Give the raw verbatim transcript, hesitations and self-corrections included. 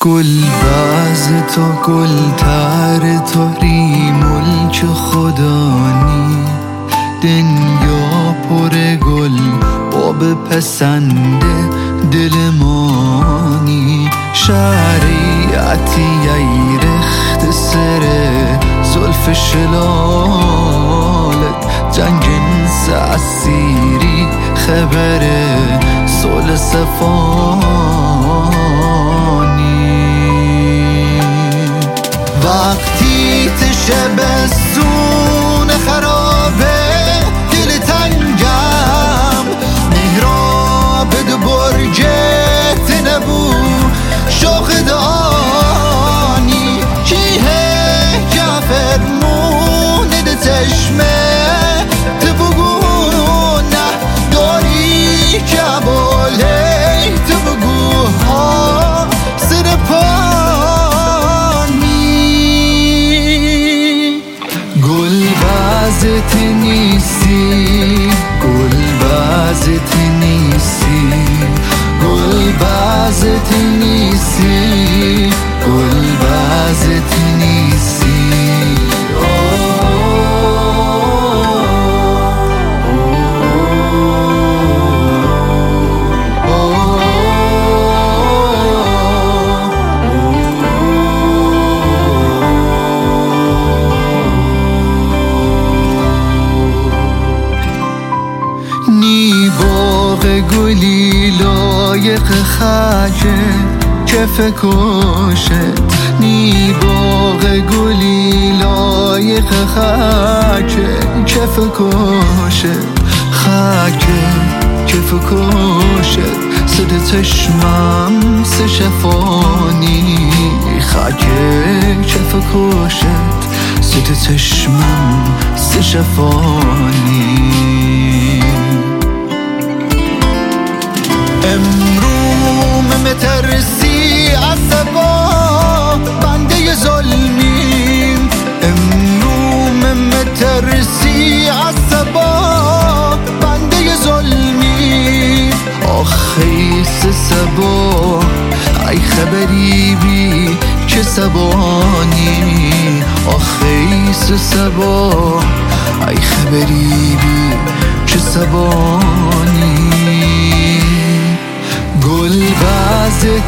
گل باز تو گل تر تو ری ملک خدانی دنیا پر گل باب پسنده دل مانی شریعتی ای رخت سره زلف شلالت جنگ انس اسیری خبره سول صفانی وقتی تشبستون خرابه دل تنگم مهراب دو برجت نبو شوق دانی کیه جعفر مونده چشمه تو بگو نه داری کباله تو بگو ها سر پانی گل بازت نیستی گل بازت نیستی گل بازت نیستی گل بازت نیستی نی باغ گلی لایق خجه کف کشت نی باغ گلی لایق خجه کف کشت خجه کف کشت صد چشمم سه شفانی خجه کف کشت صد چشمم سه شفانی امروم مترسی از سبا بنده ظلمیم امروم مترسی از سبا بنده ظلمیم آخی سه سبا ای خبری بی که سبانی آخی سه سبا ای خبری بی که سبانی گل بازت